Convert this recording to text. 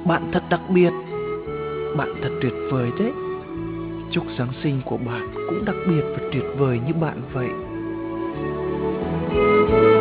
Bạn thật đặc biệt, bạn thật tuyệt vời đấy. Chúc Giáng sinh của bạn cũng đặc biệt và tuyệt vời như bạn vậy.